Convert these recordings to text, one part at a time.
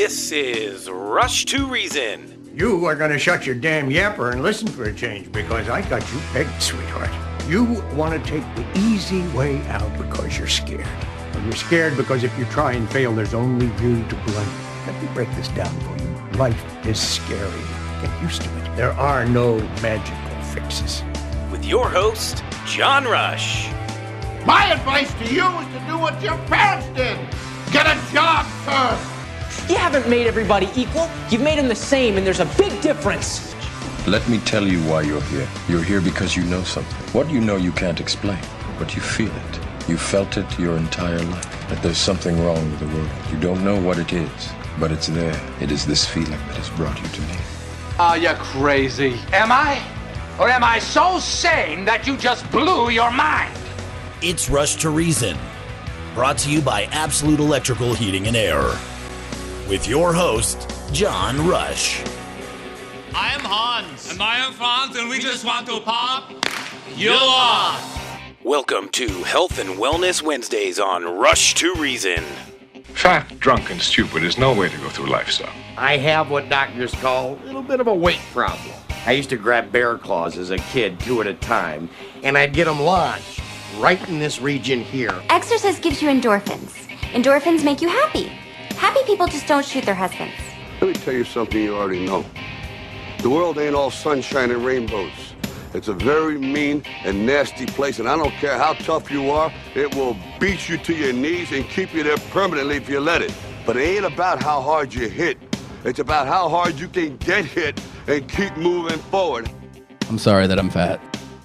This is Rush to Reason. You are going to shut your damn yapper and listen for a change because I got you pegged, sweetheart. You want to take the easy way out because you're scared. And you're scared because if you try and fail, there's only you to blame. Let me break this down for you. Life is scary. Get used to it. There are no magical fixes. With your host, John Rush. My advice to you is to do what your parents did. Get a job, sir. You haven't made everybody equal. You've made them the same, and there's a big difference. Let me tell you why you're here. You're here because you know something. What you know you can't explain, but you feel it. You felt it your entire life, that there's something wrong with the world. You don't know what it is, but it's there. It is this feeling that has brought you to me. Are you crazy? Am I? Or am I so sane that you just blew your mind? It's Rush to Reason, brought to you by Absolute Electrical Heating and Air. With your host, John Rush. I am Hans. And I am Franz, and we just want to pop you off. Welcome to Health and Wellness Wednesdays on Rush to Reason. Fat, drunk, and stupid is no way to go through life, son. I have what doctors call a little bit of a weight problem. I used to grab bear claws as a kid, 2 at a time, and I'd get them lodged right in this region here. Exercise gives you endorphins. Endorphins make you happy. Happy people just don't shoot their husbands. Let me tell you something you already know. The world ain't all sunshine and rainbows. It's a very mean and nasty place, and I don't care how tough you are, it will beat you to your knees and keep you there permanently if you let it. But it ain't about how hard you hit. It's about how hard you can get hit and keep moving forward. I'm sorry that I'm fat.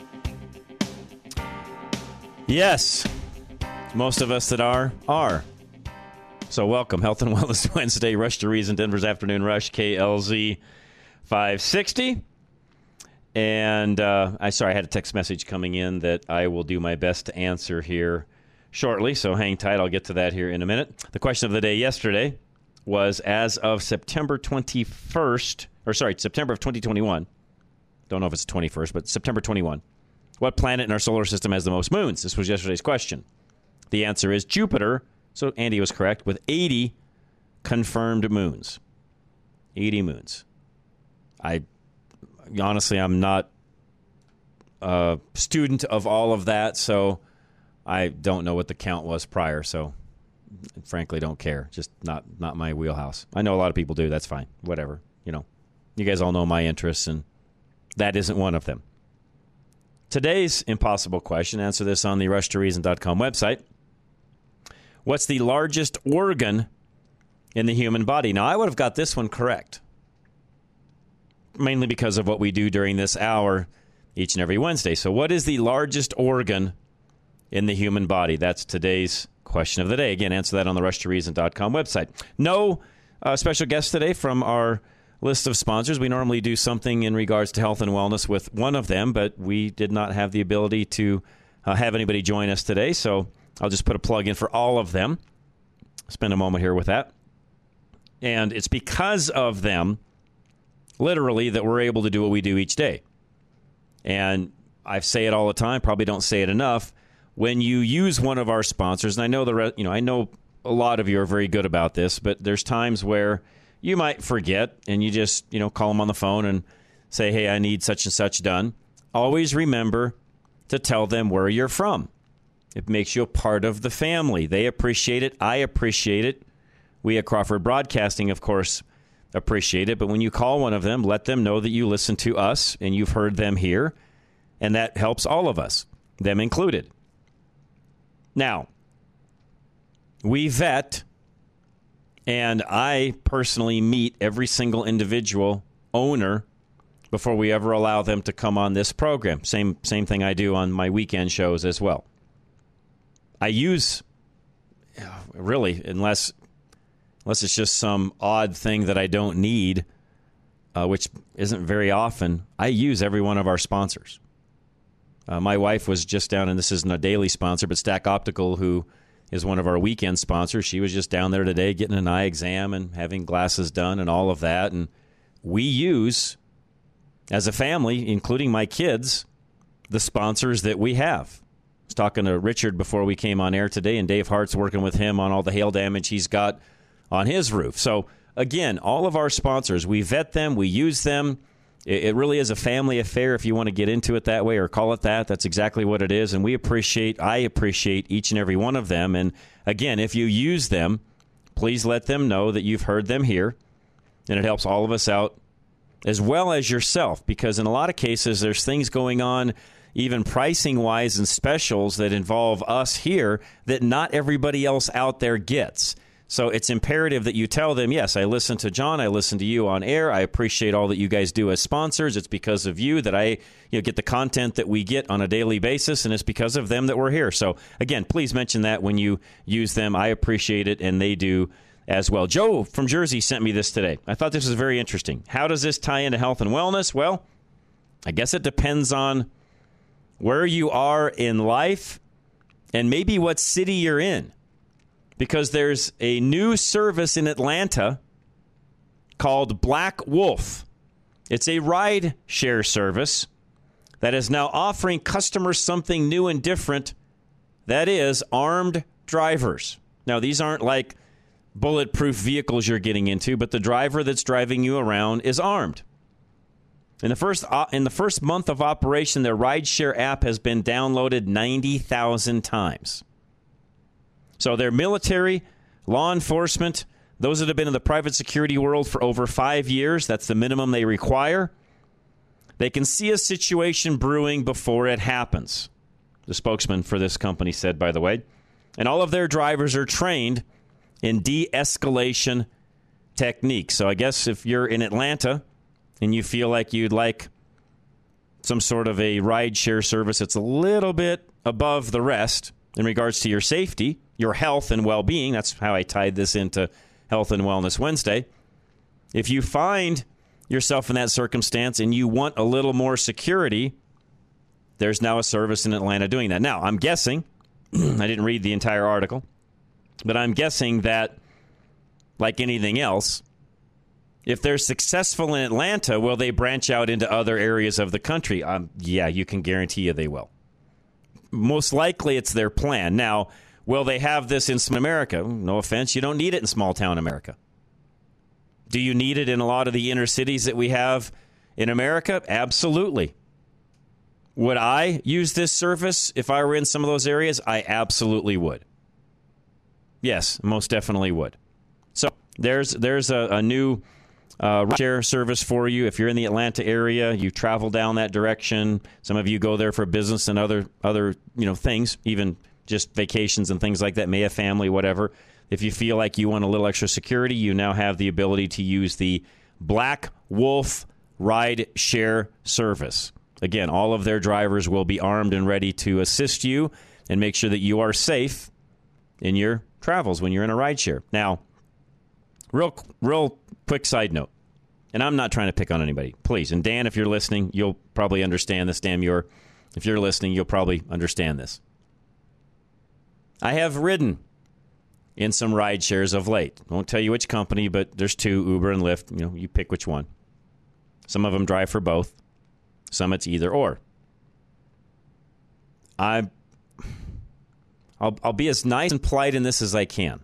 Yes. Most of us that are. So welcome, Health and Wellness Wednesday, Rush to Reason, Denver's Afternoon Rush, KLZ 560. And I had a text message coming in that I will do my best to answer here shortly, so hang tight. I'll get to that here in a minute. The question of the day yesterday was, as of September 21st, September of 2021, don't know if it's the 21st, but September 21, what planet in our solar system has the most moons? This was yesterday's question. The answer is Jupiter. So Andy was correct with 80 confirmed moons. 80 moons. Honestly, I'm not a student of all of that, so I don't know what the count was prior, so frankly don't care. Just not my wheelhouse. I know a lot of people do. That's fine. Whatever. You guys all know my interests, and that isn't one of them. Today's impossible question, answer this on the rushtoreason.com website. What's the largest organ in the human body? Now, I would have got this one correct, mainly because of what we do during this hour each and every Wednesday. So what is the largest organ in the human body? That's today's question of the day. Again, answer that on the rushtoreason.com website. No special guest today from our list of sponsors. We normally do something in regards to health and wellness with one of them, but we did not have the ability to have anybody join us today, so I'll just put a plug in for all of them. Spend a moment here with that. And it's because of them, literally, that we're able to do what we do each day. And I say it all the time, probably don't say it enough. When you use one of our sponsors, and I know I know a lot of you are very good about this, but there's times where you might forget and you just, call them on the phone and say, hey, I need such and such done. Always remember to tell them where you're from. It makes you a part of the family. They appreciate it. I appreciate it. We at Crawford Broadcasting, of course, appreciate it. But when you call one of them, let them know that you listen to us and you've heard them here. And that helps all of us, them included. Now, we vet, and I personally meet every single individual owner before we ever allow them to come on this program. Same thing I do on my weekend shows as well. I use, really, unless it's just some odd thing that I don't need, which isn't very often, I use every one of our sponsors. My wife was just down, and this isn't a daily sponsor, but Stack Optical, who is one of our weekend sponsors, she was just down there today getting an eye exam and having glasses done and all of that. And we use, as a family, including my kids, the sponsors that we have. I was talking to Richard before we came on air today, and Dave Hart's working with him on all the hail damage he's got on his roof. So again, all of our sponsors, we vet them, we use them. It really is a family affair if you want to get into it that way or call it that. That's exactly what it is. And I appreciate each and every one of them. And again, if you use them, please let them know that you've heard them here. And it helps all of us out as well as yourself, because in a lot of cases, there's things going on, even pricing-wise and specials that involve us here that not everybody else out there gets. So it's imperative that you tell them, yes, I listen to John, I listen to you on air, I appreciate all that you guys do as sponsors. It's because of you that I get the content that we get on a daily basis, and it's because of them that we're here. So again, please mention that when you use them. I appreciate it, and they do as well. Joe from Jersey sent me this today. I thought this was very interesting. How does this tie into health and wellness? Well, I guess it depends on where you are in life and maybe what city you're in. Because there's a new service in Atlanta called Black Wolf. It's a ride share service that is now offering customers something new and different. That is armed drivers. Now, these aren't like bulletproof vehicles you're getting into, but the driver that's driving you around is armed. In the first month of operation, their rideshare app has been downloaded 90,000 times. So they're military, law enforcement, those that have been in the private security world for over 5 years. That's the minimum they require. They can see a situation brewing before it happens, the spokesman for this company said, by the way. And all of their drivers are trained in de-escalation techniques. So I guess if you're in Atlanta and you feel like you'd like some sort of a ride-share service that's a little bit above the rest in regards to your safety, your health and well-being, that's how I tied this into Health and Wellness Wednesday. If you find yourself in that circumstance and you want a little more security, there's now a service in Atlanta doing that. Now, I'm guessing, I didn't read the entire article, but I'm guessing that, like anything else, if they're successful in Atlanta, will they branch out into other areas of the country? Yeah, you can guarantee you they will. Most likely it's their plan. Now, will they have this in small America? No offense, you don't need it in small-town America. Do you need it in a lot of the inner cities that we have in America? Absolutely. Would I use this service if I were in some of those areas? I absolutely would. Yes, most definitely would. So there's a new share service for you. If you're in the Atlanta area, you travel down that direction. Some of you go there for business and other things, even just vacations and things like that, may have family, whatever. If you feel like you want a little extra security, you now have the ability to use the Black Wolf ride share service. Again, all of their drivers will be armed and ready to assist you and make sure that you are safe in your travels when you're in a rideshare. Now, real quick side note, and I'm not trying to pick on anybody, please. And Dan, if you're listening, you'll probably understand this. Dan Muir, if you're listening, you'll probably understand this. I have ridden in some ride shares of late. I won't tell you which company, but there's two, Uber and Lyft. You pick which one. Some of them drive for both. Some it's either or. I'll be as nice and polite in this as I can.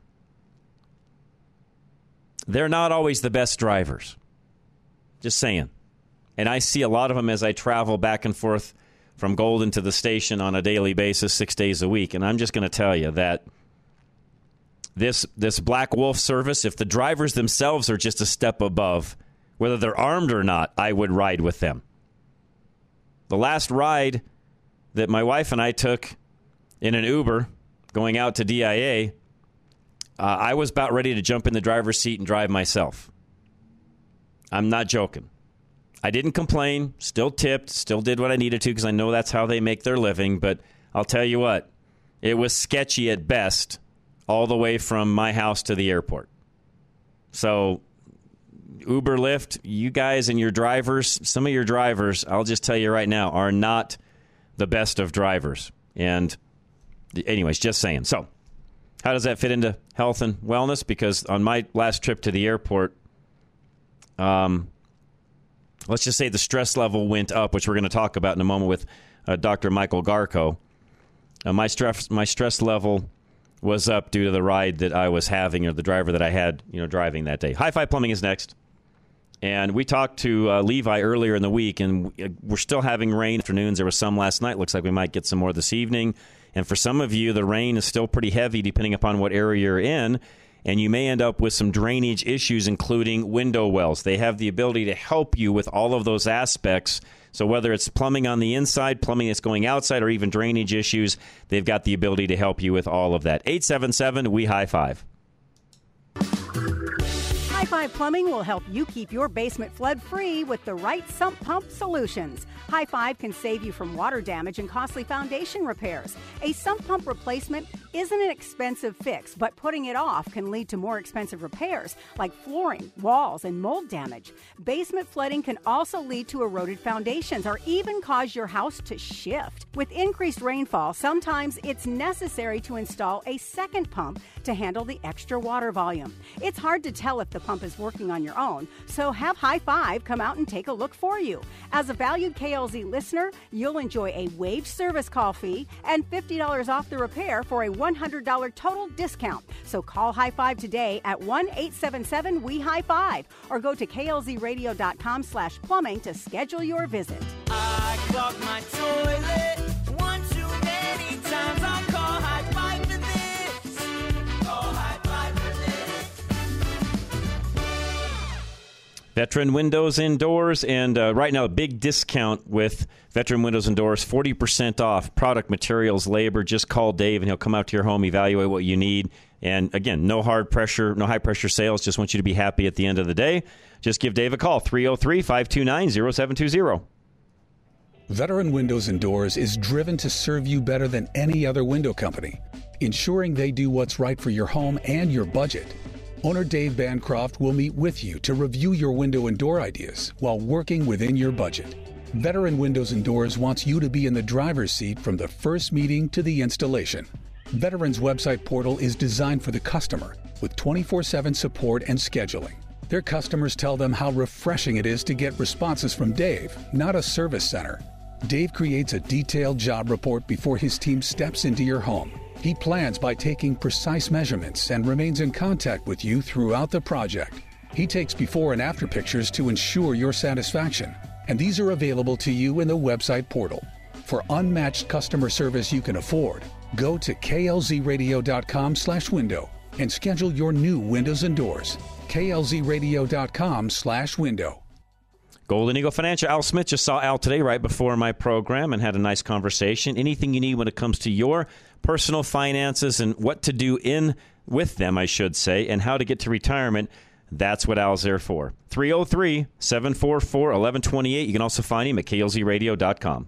They're not always the best drivers. Just saying. And I see a lot of them as I travel back and forth from Golden to the station on a daily basis, 6 days a week. And I'm just going to tell you that this Black Wolf service, if the drivers themselves are just a step above, whether they're armed or not, I would ride with them. The last ride that my wife and I took in an Uber going out to DIA, I was about ready to jump in the driver's seat and drive myself. I'm not joking. I didn't complain, still tipped, still did what I needed to because I know that's how they make their living. But I'll tell you what, it was sketchy at best all the way from my house to the airport. So Uber, Lyft, you guys and your drivers, some of your drivers, I'll just tell you right now, are not the best of drivers. And anyways, just saying. So how does that fit into health and wellness? Because on my last trip to the airport, let's just say the stress level went up, which we're going to talk about in a moment with Dr. Michael Garko. My stress level was up due to the ride that I was having, or the driver that I had, driving that day. High Five Plumbing is next. And we talked to Levi earlier in the week, and we're still having rain afternoons. There was some last night. Looks like we might get some more this evening. And for some of you, the rain is still pretty heavy depending upon what area you're in. And you may end up with some drainage issues, including window wells. They have the ability to help you with all of those aspects. So whether it's plumbing on the inside, plumbing that's going outside, or even drainage issues, they've got the ability to help you with all of that. 877-WE-HIGH-FIVE. High Five Plumbing will help you keep your basement flood-free with the right sump pump solutions. High Five can save you from water damage and costly foundation repairs. A sump pump replacement isn't an expensive fix, but putting it off can lead to more expensive repairs like flooring, walls, and mold damage. Basement flooding can also lead to eroded foundations or even cause your house to shift. With increased rainfall, sometimes it's necessary to install a second pump to handle the extra water volume. It's hard to tell if the pump is working on your own, so have High Five come out and take a look for you. As a valued KLZ listener, you'll enjoy a waived service call fee and $50 off the repair for a $100 total discount. So call High Five today at 1-877-WE-HIGH-FIVE or go to klzradio.com/plumbing to schedule your visit. I clogged my toilet one too many times. I call High Five for this. Call High Five for this. Veteran Windows and Doors, and right now a big discount with Veteran Windows and Doors, 40% off product, materials, labor. Just call Dave and he'll come out to your home, evaluate what you need. And again, no hard pressure, no high pressure sales. Just want you to be happy at the end of the day. Just give Dave a call, 303-529-0720. Veteran Windows and Doors is driven to serve you better than any other window company, ensuring they do what's right for your home and your budget. Owner Dave Bancroft will meet with you to review your window and door ideas while working within your budget. Veteran Windows and Doors wants you to be in the driver's seat from the first meeting to the installation. Veterans website portal is designed for the customer with 24/7 support and scheduling. Their customers tell them how refreshing it is to get responses from Dave, not a service center. Dave creates a detailed job report before his team steps into your home. He plans by taking precise measurements and remains in contact with you throughout the project. He takes before and after pictures to ensure your satisfaction, and these are available to you in the website portal. For unmatched customer service you can afford, go to klzradio.com/window and schedule your new windows and doors. klzradio.com/window. Golden Eagle Financial. Al Smith just saw Al today right before my program and had a nice conversation. Anything you need when it comes to your personal finances and what to do with them, I should say, and how to get to retirement, that's what Al's there for. 303-744-1128. You can also find him at klzradio.com.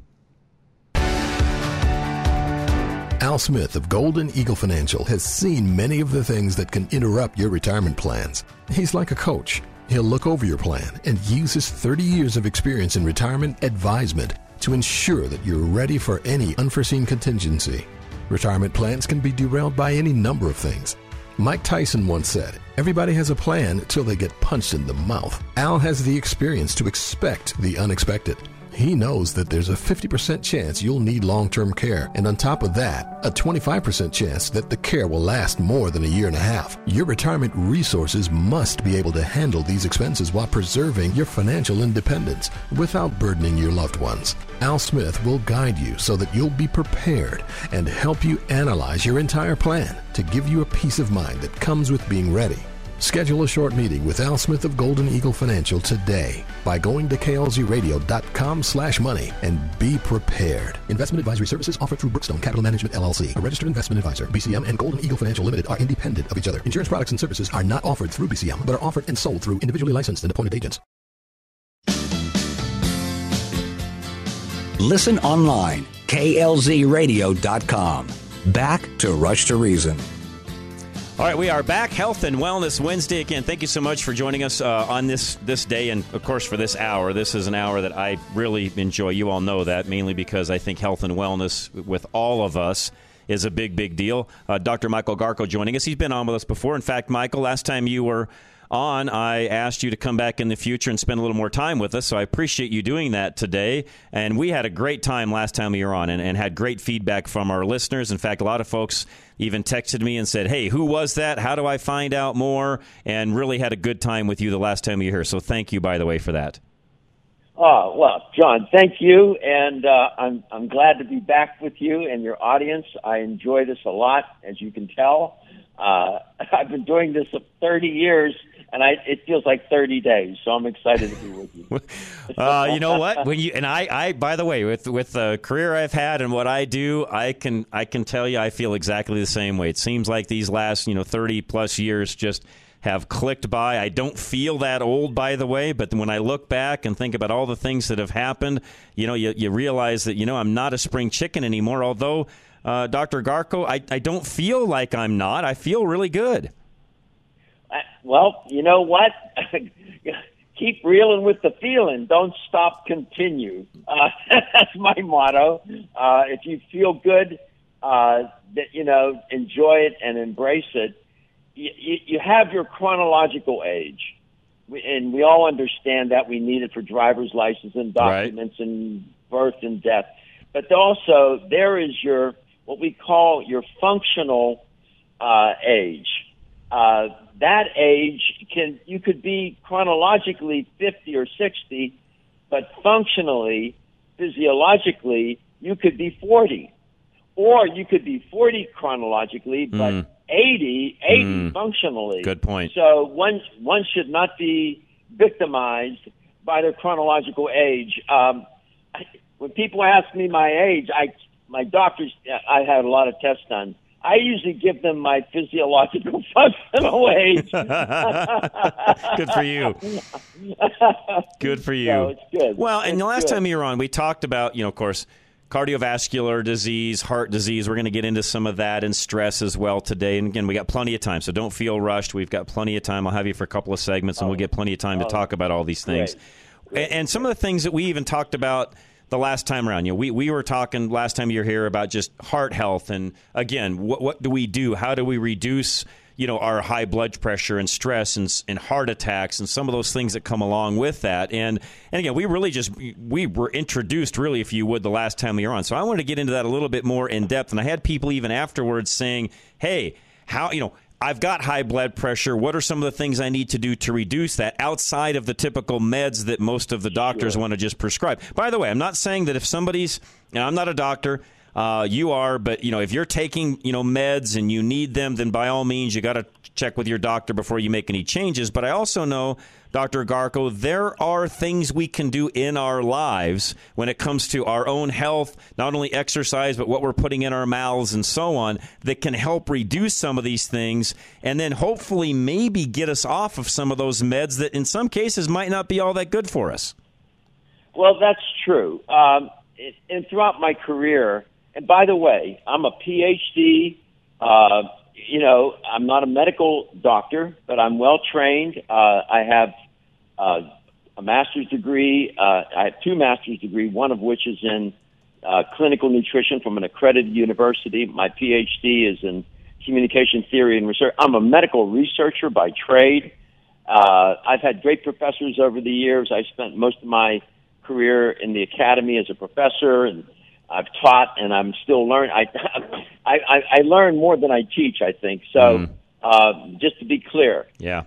Al Smith of Golden Eagle Financial has seen many of the things that can interrupt your retirement plans. He's like a coach. He'll look over your plan and use his 30 years of experience in retirement advisement to ensure that you're ready for any unforeseen contingency. Retirement plans can be derailed by any number of things. Mike Tyson once said, "Everybody has a plan until they get punched in the mouth." Al has the experience to expect the unexpected. He knows that there's a 50% chance you'll need long-term care, and on top of that, a 25% chance that the care will last more than a year and a half. Your retirement resources must be able to handle these expenses while preserving your financial independence without burdening your loved ones. Al Smith will guide you so that you'll be prepared and help you analyze your entire plan to give you a peace of mind that comes with being ready. Schedule a short meeting with Al Smith of Golden Eagle Financial today by going to klzradio.com/money and be prepared. Investment advisory services offered through Brookstone Capital Management, LLC, a registered investment advisor. BCM and Golden Eagle Financial Limited are independent of each other. Insurance products and services are not offered through BCM, but are offered and sold through individually licensed and appointed agents. Listen online, klzradio.com. Back to Rush to Reason. All right, we are back. Health and Wellness Wednesday. Again, thank you so much for joining us on this day and, of course, for this hour. This is an hour that I really enjoy. You all know that, mainly because I think health and wellness with all of us is a big, big deal. Dr. Michael Garko joining us. He's been on with us before. In fact, Michael, last time you were on, I asked you to come back in the future and spend a little more time with us. So I appreciate you doing that today. And we had a great time last time you were on and had great feedback from our listeners. In fact, a lot of folks even texted me and said, hey, who was that? How do I find out more? And really had a good time with you the last time you were here. So thank you, by the way, for that. Oh, well, John, thank you. And I'm glad to be back with you and your audience. I enjoy this a lot, as you can tell. I've been doing this for 30 years, and it feels like 30 days, so I'm excited to be with you. You know what? I by the way, with the career I've had and what I do, I can tell you I feel exactly the same way. It seems like these last 30 plus years just have clicked by. I don't feel that old, by the way, but when I look back and think about all the things that have happened, you realize that I'm not a spring chicken anymore. Although Dr. Garko, I don't feel like I'm not. I feel really good. Well, you know what? Keep reeling with the feeling. Don't stop, continue. That's my motto. If you feel good, enjoy it and embrace it. You have your chronological age, and we all understand that we need it for driver's license and documents and birth and death. But also, there is what we call your functional age. That age you could be chronologically 50 or 60, but functionally, physiologically, you could be 40. Or you could be 40 chronologically, but 80 functionally. Good point. So one should not be victimized by their chronological age. When people ask me my age, my doctors, I had a lot of tests done. I usually give them my physiological functional age. Good for you. Good for you. So it's good. Well, and the last time you were on, we talked about, of course, cardiovascular disease, heart disease. We're going to get into some of that and stress as well today. And again, we got plenty of time, so don't feel rushed. We've got plenty of time. I'll have you for a couple of segments, and we'll get plenty of time to talk about all these things. Great. And some of the things that we even talked about the last time around. We were talking last time you were here about just heart health. And again, what do we do? How do we reduce our high blood pressure and stress and heart attacks and some of those things that come along with that. And again, we were introduced, really, if you would, the last time we were on. So I wanted to get into that a little bit more in depth. And I had people even afterwards saying, hey, I've got high blood pressure. What are some of the things I need to do to reduce that outside of the typical meds that most of the doctors want to just prescribe? By the way, I'm not saying that if somebody's, I'm not a doctor, you are, but if you're taking meds and you need them, then by all means you got to check with your doctor before you make any changes. But I also know, Dr. Garko, there are things we can do in our lives when it comes to our own health, not only exercise, but what we're putting in our mouths and so on, that can help reduce some of these things and then hopefully maybe get us off of some of those meds that in some cases might not be all that good for us. Well, that's true. And throughout my career, and by the way, I'm a PhD. I'm not a medical doctor, but I'm well trained. I have a master's degree. I have 2 master's degrees, one of which is in clinical nutrition from an accredited university. My PhD is in communication theory and research. I'm a medical researcher by trade. I've had great professors over the years. I spent most of my career in the academy as a professor, and I've taught, and I'm still learning. I learn more than I teach, I think. So, just to be clear. Yeah.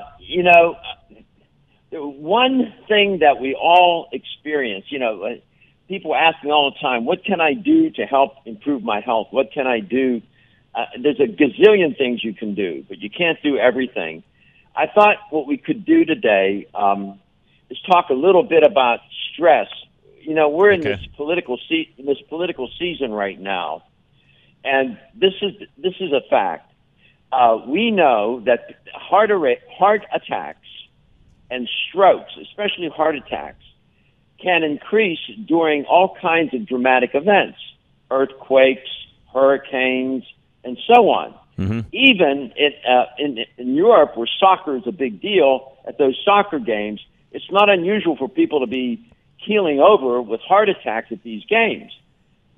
One thing that we all experience, people ask me all the time, what can I do to help improve my health? What can I do? There's a gazillion things you can do, but you can't do everything. I thought what we could do today is talk a little bit about stress. We're in this political season right now, and this is a fact. We know that heart attacks and strokes, especially heart attacks, can increase during all kinds of dramatic events, earthquakes, hurricanes, and so on. Mm-hmm. Even in Europe, where soccer is a big deal, at those soccer games, it's not unusual for people to be keeling over with heart attacks at these games.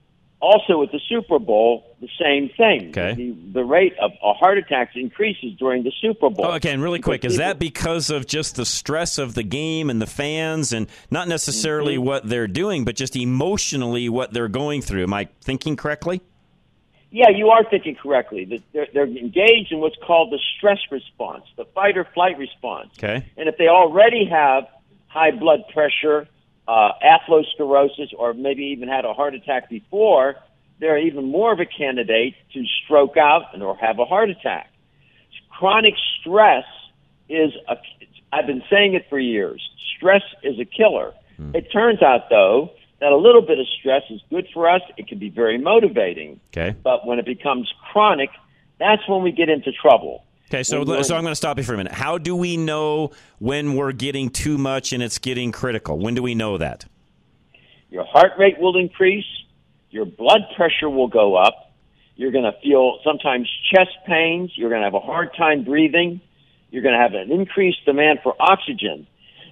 Also, at the Super Bowl, the same thing. Okay. The rate of heart attacks increases during the Super Bowl. Oh, okay, and really quick, is that because of just the stress of the game and the fans and not necessarily what they're doing, but just emotionally what they're going through? Am I thinking correctly? Yeah, you are thinking correctly. They're engaged in what's called the stress response, the fight or flight response. Okay. And if they already have high blood pressure, atherosclerosis, or maybe even had a heart attack before, they're even more of a candidate to stroke out or have a heart attack. Chronic stress I've been saying it for years, stress is a killer. It turns out, though, that a little bit of stress is good for us. It can be very motivating. Okay. But when it becomes chronic, that's when we get into trouble. Okay, so I'm going to stop you for a minute. How do we know when we're getting too much and it's getting critical? When do we know that? Your heart rate will increase. Your blood pressure will go up. You're going to feel sometimes chest pains. You're going to have a hard time breathing. You're going to have an increased demand for oxygen.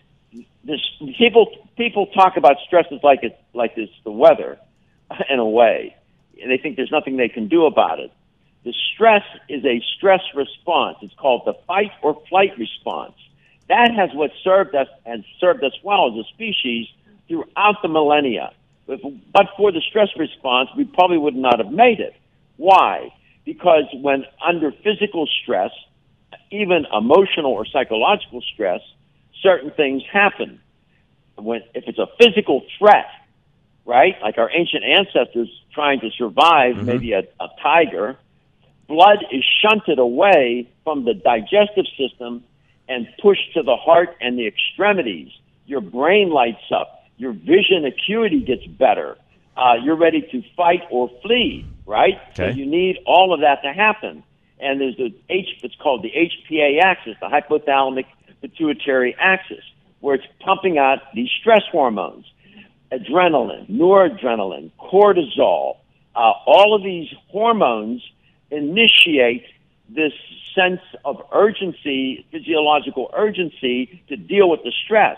People talk about stress as like it's the weather, in a way. And they think there's nothing they can do about it. The stress is a stress response. It's called the fight or flight response. That has served us well as a species throughout the millennia. But for the stress response, we probably would not have made it. Why? Because when under physical stress, even emotional or psychological stress, certain things happen. If it's a physical threat, right, like our ancient ancestors trying to survive, maybe a tiger, blood is shunted away from the digestive system and pushed to the heart and the extremities. Your brain lights up. Your vision acuity gets better. You're ready to fight or flee, right? Okay. So you need all of that to happen. And there's it's called the HPA axis, the hypothalamic pituitary axis, where it's pumping out these stress hormones, adrenaline, noradrenaline, cortisol. All of these hormones initiate this sense of urgency, physiological urgency, to deal with the stress.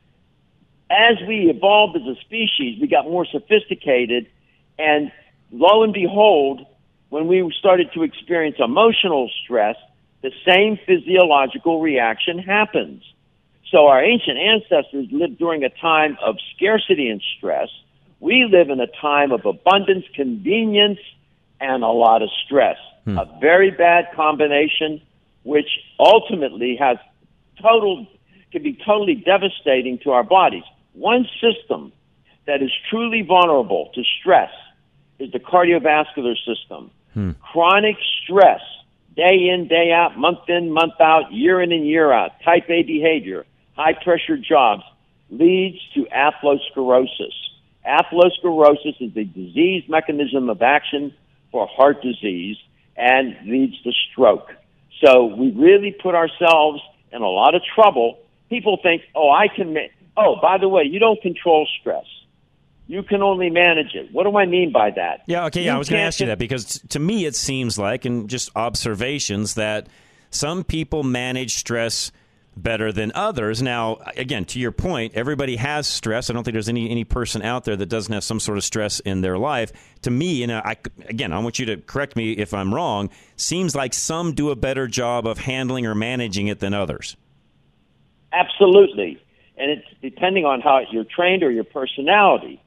As we evolved as a species, we got more sophisticated, and lo and behold, when we started to experience emotional stress, the same physiological reaction happens. So our ancient ancestors lived during a time of scarcity and stress. We live in a time of abundance, convenience, and a lot of stress. A very bad combination, which ultimately can be totally devastating to our bodies. One system that is truly vulnerable to stress is the cardiovascular system. Chronic stress, day in, day out, month in, month out, year in and year out, type A behavior, high-pressure jobs, leads to atherosclerosis. Atherosclerosis is the disease mechanism of action for heart disease and leads to stroke. So we really put ourselves in a lot of trouble. People think, by the way, you don't control stress. You can only manage it. What do I mean by that? Yeah, okay, I was going to ask you that, because to me it seems like, and just observations, that some people manage stress better than others. Now, again, to your point, everybody has stress. I don't think there's any person out there that doesn't have some sort of stress in their life. To me, I want you to correct me if I'm wrong, seems like some do a better job of handling or managing it than others. Absolutely. And it's depending on how you're trained or your personality.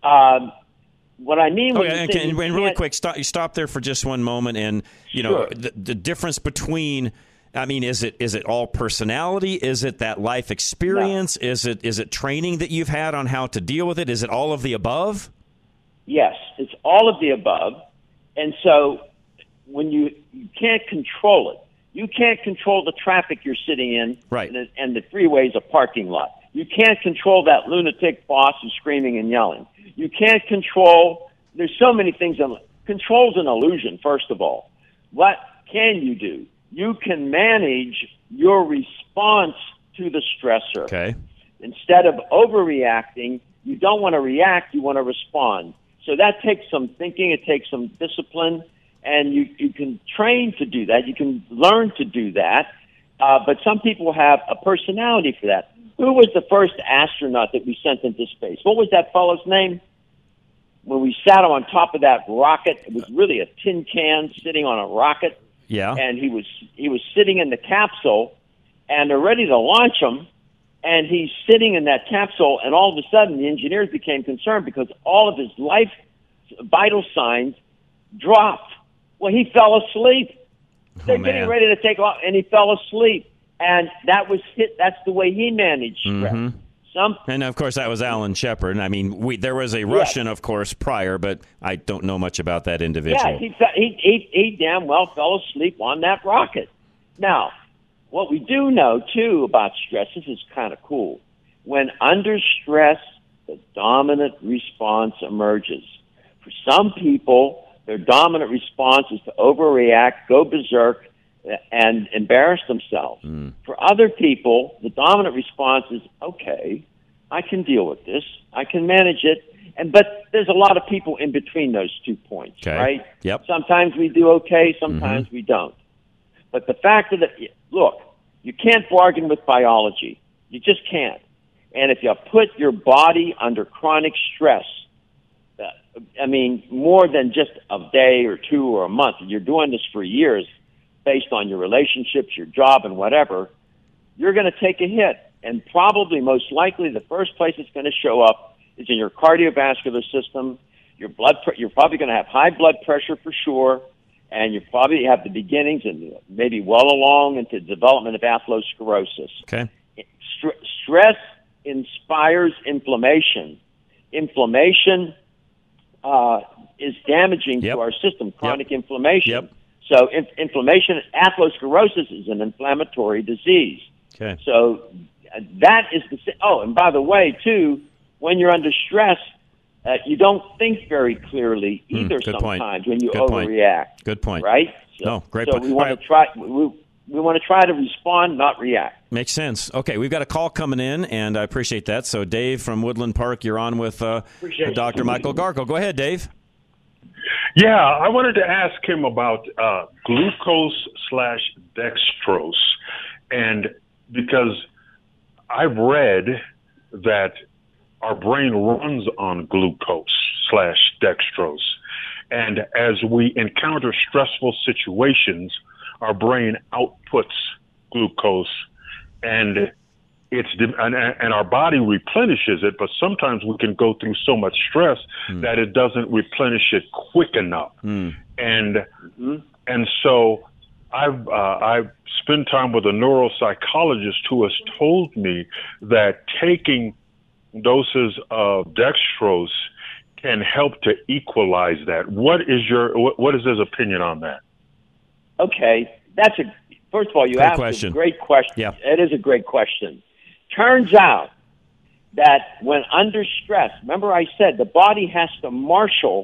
What I mean and really quick, stop there for just one moment, and Sure. the difference between, I mean, is it all personality? Is it that life experience? No. Is it training that you've had on how to deal with it? Is it all of the above? Yes, it's all of the above. And so when you can't control it, you can't control the traffic you're sitting in, right? And the freeway's a parking lot. You can't control that lunatic boss who's screaming and yelling. You can't control, there's so many things. Control's an illusion, first of all. What can you do? You can manage your response to the stressor. Okay. Instead of overreacting, you don't want to react, you want to respond. So that takes some thinking, it takes some discipline, and you can train to do that. You can learn to do that. But some people have a personality for that. Who was the first astronaut that we sent into space? What was that fellow's name? when we sat on top of that rocket, it was really a tin can sitting on a rocket. Yeah. And he was sitting in the capsule, and they're ready to launch him, and he's sitting in that capsule, and all of a sudden the engineers became concerned because all of his life vital signs dropped. Well, he fell asleep. They're getting ready to take off, and he fell asleep. And that was that's the way he managed stress. Mm-hmm. And, of course, that was Alan Shepard. I mean, there was a Russian, of course, prior, but I don't know much about that individual. Yeah, he damn well fell asleep on that rocket. Now, what we do know, too, about stress, this is kind of cool. When under stress, the dominant response emerges. For some people, their dominant response is to overreact, go berserk, and embarrass themselves. For other people, the dominant response is, okay, I can deal with this. I can manage it. But there's a lot of people in between those 2 points, right? Yep. Sometimes we do okay, sometimes we don't. But the fact that, look, you can't bargain with biology. You just can't. And if you put your body under chronic stress, I mean, more than just a day or two or a month, you're doing this for years, based on your relationships, your job, and whatever, you're going to take a hit. And probably, most likely, the first place it's going to show up is in your cardiovascular system. You're probably going to have high blood pressure for sure, and you probably have the beginnings and maybe well along into development of atherosclerosis. Okay. Stress inspires inflammation. Inflammation is damaging to our system, chronic inflammation. So inflammation, atherosclerosis is an inflammatory disease. Okay. So that is and by the way, too, when you're under stress, you don't think very clearly either sometimes when you overreact. Good point. Right? Great point. So we want to try we want to try to respond, not react. Makes sense. Okay, we've got a call coming in, and I appreciate that. So Dave from Woodland Park, you're on with Dr. Michael Garko. Go ahead, Dave. Yeah, I wanted to ask him about glucose/dextrose, and because I've read that our brain runs on glucose/dextrose, and as we encounter stressful situations, our brain outputs glucose, and and our body replenishes it, but sometimes we can go through so much stress that it doesn't replenish it quick enough. And so I've spent time with a neuropsychologist who has told me that taking doses of dextrose can help to equalize that. What is his opinion on that? Okay, first of all, you asked a great question. Yeah. It is a great question. Turns out that when under stress, remember I said the body has to marshal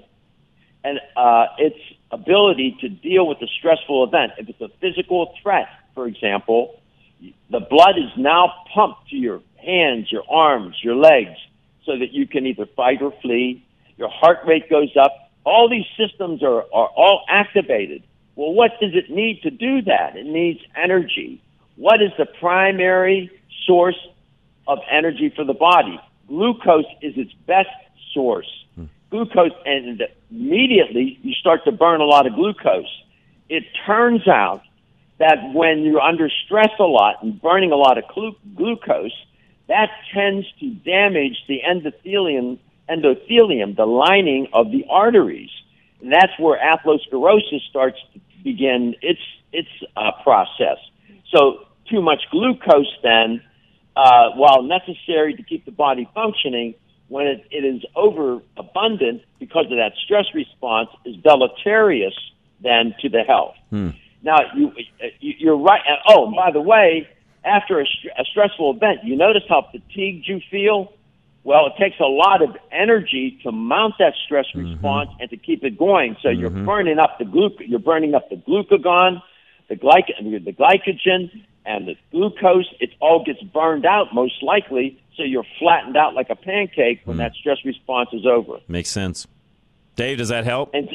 its ability to deal with a stressful event. If it's a physical threat, for example, the blood is now pumped to your hands, your arms, your legs, so that you can either fight or flee. Your heart rate goes up. All these systems are all activated. Well, what does it need to do that? It needs energy. What is the primary source of energy for the body? Glucose is its best source. Glucose, and immediately you start to burn a lot of glucose. It turns out that when you're under stress a lot and burning a lot of glucose, that tends to damage the endothelium, the lining of the arteries. And that's where atherosclerosis starts to begin its process. So too much glucose then, while necessary to keep the body functioning, when it is overabundant because of that stress response, is deleterious then to the health. Now, you're right. Oh, and by the way, after a stressful event, you notice how fatigued you feel? Well, it takes a lot of energy to mount that stress response and to keep it going. So you're burning up the glucagon, the glycogen, and the glucose. It all gets burned out most likely, so you're flattened out like a pancake when that stress response is over. Makes sense. Dave, does that help? It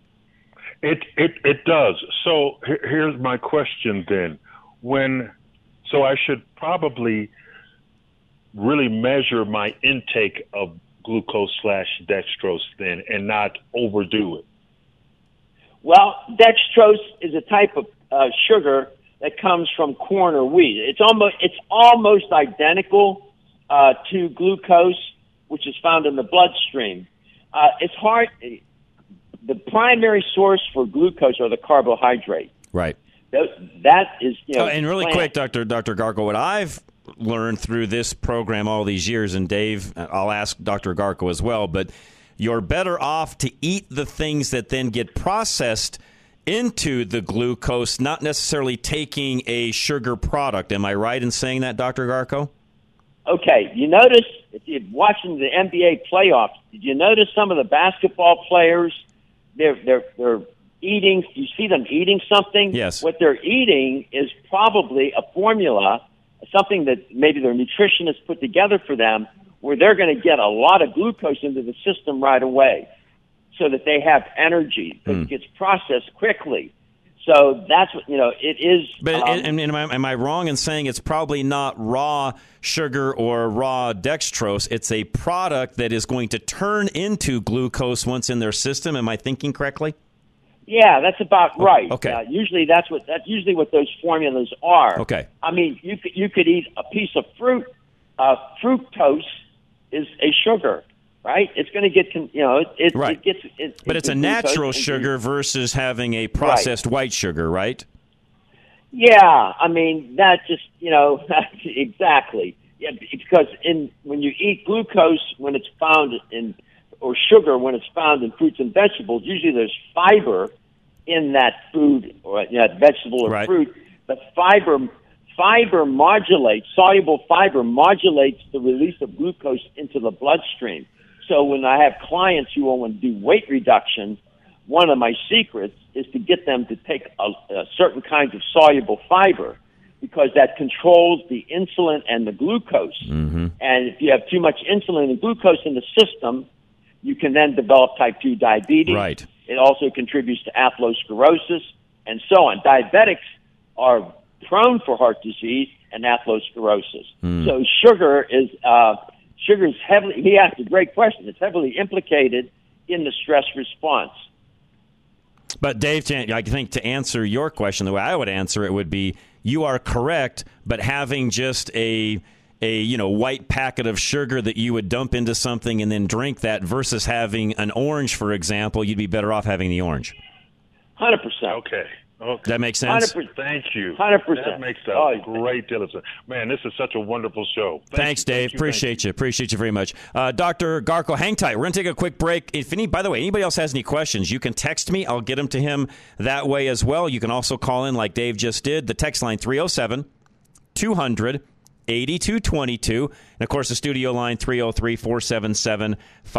does. So here's my question then. So I should probably really measure my intake of glucose/dextrose then and not overdo it? Well, dextrose is a type of sugar that comes from corn or wheat. It's almost identical to glucose, which is found in the bloodstream. It's hard. The primary source for glucose are the carbohydrate. Right. That is, and really quick, Dr. Garko, what I've learned through this program all these years, and Dave, I'll ask Dr. Garko as well, but you're better off to eat the things that then get processed into the glucose, not necessarily taking a sugar product. Am I right in saying that, Dr. Garko? Okay. You notice, if you're watching the NBA playoffs, did you notice some of the basketball players, they're eating, you see them eating something? Yes. What they're eating is probably a formula, something that maybe their nutritionist put together for them, where they're going to get a lot of glucose into the system right away so that they have energy. It gets processed quickly. So that's what, it is. But am I wrong in saying it's probably not raw sugar or raw dextrose? It's a product that is going to turn into glucose once in their system. Am I thinking correctly? Yeah, that's about right. Okay. Usually that's usually what those formulas are. Okay. I mean, you could eat a piece of fruit. Fructose is a sugar, right? It's going to get right. But it's a natural sugar versus having a processed white sugar, right? Yeah, I mean that just exactly. Yeah, because when you eat glucose when it's found in or sugar when it's found in fruits and vegetables, usually there's fiber in that food or that vegetable or fruit. But soluble fiber modulates the release of glucose into the bloodstream. So when I have clients who want to do weight reduction, one of my secrets is to get them to take a certain kinds of soluble fiber because that controls the insulin and the glucose. Mm-hmm. And if you have too much insulin and glucose in the system, you can then develop type 2 diabetes. Right. It also contributes to atherosclerosis and so on. Diabetics are prone for heart disease and atherosclerosis. So sugar is heavily, he asked a great question, it's heavily implicated in the stress response. But Dave, I think to answer your question, the way I would answer it would be, you are correct, but having just a white packet of sugar that you would dump into something and then drink that versus having an orange, for example, you'd be better off having the orange. 100%. Okay. That makes sense? 100%. Thank you. 100%. That makes a great deal of sense. Man, this is such a wonderful show. Thanks, Dave. Appreciate you. Appreciate you very much. Dr. Garko, hang tight. We're going to take a quick break. By the way, anybody else has any questions, you can text me. I'll get them to him that way as well. You can also call in like Dave just did. The text line 307-200-8222. And, of course, the studio line 303-477-5600.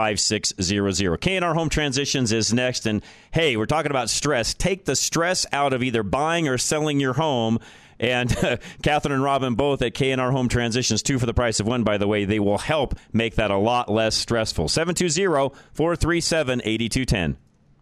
K&R Home Transitions is next. And, hey, we're talking about stress. Take the stress out of either buying or selling your home. And Catherine and Robin both at K&R Home Transitions, 2 for the price of 1, by the way. They will help make that a lot less stressful. 720-437-8210.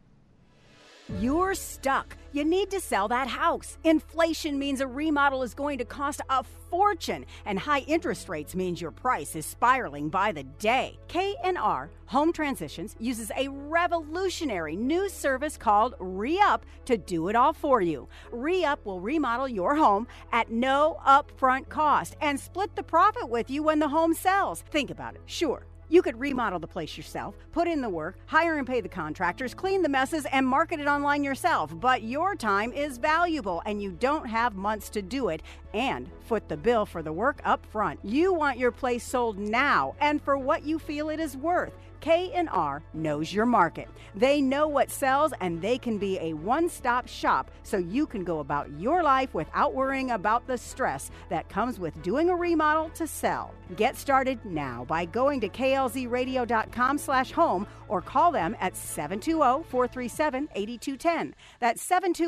You're stuck. You need to sell that house. Inflation means a remodel is going to cost a fortune, and high interest rates means your price is spiraling by the day. K&R Home Transitions uses a revolutionary new service called Re-Up to do it all for you. Re-Up will remodel your home at no upfront cost and split the profit with you when the home sells. Think about it. Sure, you could remodel the place yourself, put in the work, hire and pay the contractors, clean the messes, and market it online yourself. But your time is valuable, and you don't have months to do it and foot the bill for the work up front. You want your place sold now and for what you feel it is worth. K&R knows your market. They know what sells, and they can be a one-stop shop so you can go about your life without worrying about the stress that comes with doing a remodel to sell. Get started now by going to klzradio.com/home or call them at 720-437-8210. That's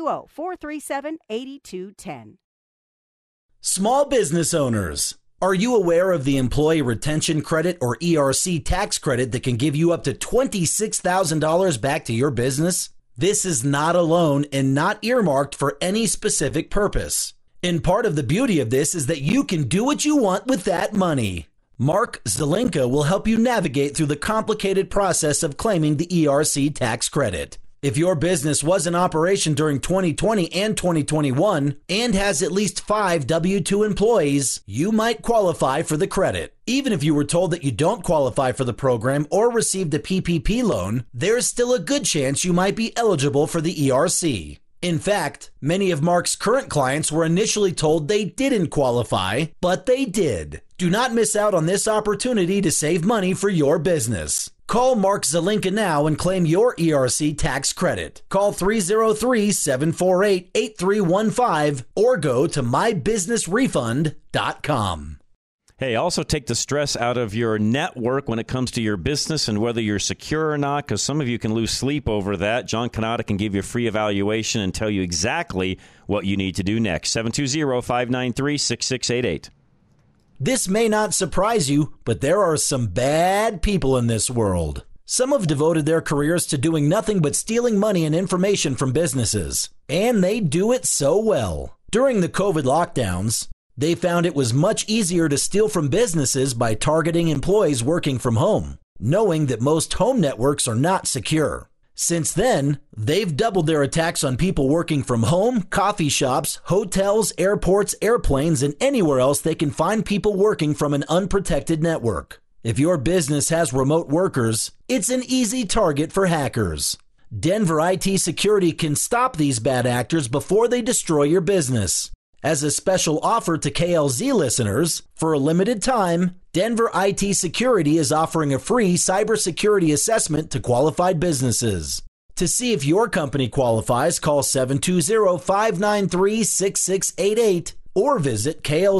720-437-8210. Small business owners, are you aware of the Employee Retention Credit or ERC tax credit that can give you up to $26,000 back to your business? This is not a loan and not earmarked for any specific purpose. And part of the beauty of this is that you can do what you want with that money. Mark Zelinka will help you navigate through the complicated process of claiming the ERC tax credit. If your business was in operation during 2020 and 2021 and has at least 5 W-2 employees, you might qualify for the credit. Even if you were told that you don't qualify for the program or received a PPP loan, there's still a good chance you might be eligible for the ERC. In fact, many of Mark's current clients were initially told they didn't qualify, but they did. Do not miss out on this opportunity to save money for your business. Call Mark Zelinka now and claim your ERC tax credit. Call 303-748-8315 or go to mybusinessrefund.com. Hey, also take the stress out of your network when it comes to your business and whether you're secure or not, because some of you can lose sleep over that. John Kanata can give you a free evaluation and tell you exactly what you need to do next. 720-593-6688. This may not surprise you, but there are some bad people in this world. Some have devoted their careers to doing nothing but stealing money and information from businesses, and they do it so well. During the COVID lockdowns, they found it was much easier to steal from businesses by targeting employees working from home, knowing that most home networks are not secure. Since then, they've doubled their attacks on people working from home, coffee shops, hotels, airports, airplanes, and anywhere else they can find people working from an unprotected network. If your business has remote workers, it's an easy target for hackers. Denver IT Security can stop these bad actors before they destroy your business. As a special offer to KLZ listeners, for a limited time, Denver IT Security is offering a free cybersecurity assessment to qualified businesses. To see if your company qualifies, call 720-593-6688 or visit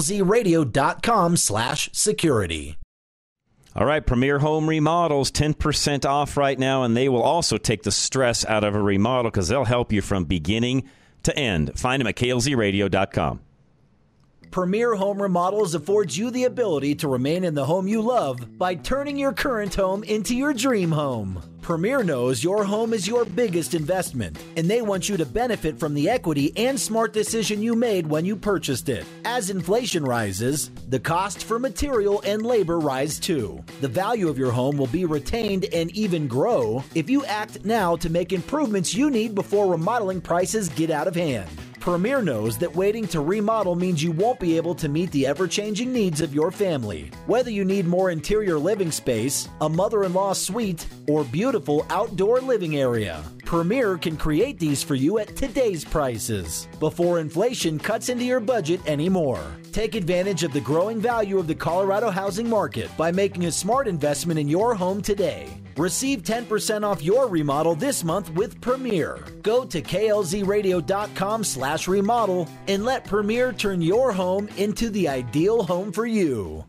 klzradio.com/security. All right, Premier Home Remodels, 10% off right now, and they will also take the stress out of a remodel because they'll help you from beginning to end. Find them at klzradio.com. Premier Home Remodels affords you the ability to remain in the home you love by turning your current home into your dream home. Premier knows your home is your biggest investment, and they want you to benefit from the equity and smart decision you made when you purchased it. As inflation rises, the cost for material and labor rise too. The value of your home will be retained and even grow if you act now to make improvements you need before remodeling prices get out of hand. Premier knows that waiting to remodel means you won't be able to meet the ever-changing needs of your family. Whether you need more interior living space, a mother-in-law suite, or beautiful outdoor living area, Premier can create these for you at today's prices, before inflation cuts into your budget anymore. Take advantage of the growing value of the Colorado housing market by making a smart investment in your home today. Receive 10% off your remodel this month with Premier. Go to klzradio.com/remodel and let Premier turn your home into the ideal home for you.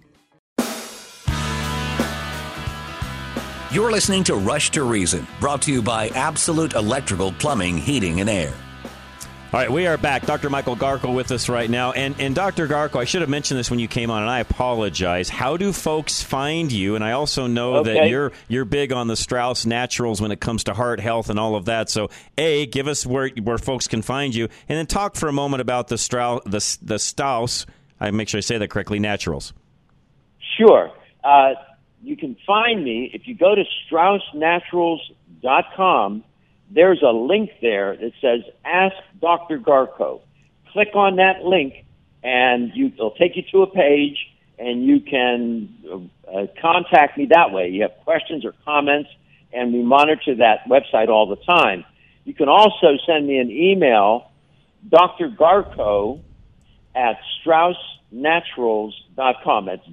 You're listening to Rush to Reason, brought to you by Absolute Electrical Plumbing, Heating, and Air. All right, we are back. Dr. Michael Garko with us right now. And Dr. Garko, I should have mentioned this when you came on, and I apologize. How do folks find you? And I also know that you're big on the Strauss Naturals when it comes to heart health and all of that. So, A, give us where folks can find you, and then talk for a moment about the Strauss, I make sure I say that correctly, Naturals. Sure. You can find me if you go to StraussNaturals.com. There's a link there that says Ask Dr. Garko. Click on that link, and it'll take you to a page, and you can contact me that way. You have questions or comments, and we monitor that website all the time. You can also send me an email, Dr. Garko at StraussNaturals.com. That's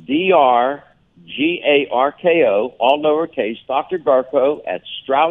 DRGARKO, all lowercase, Dr. Garko at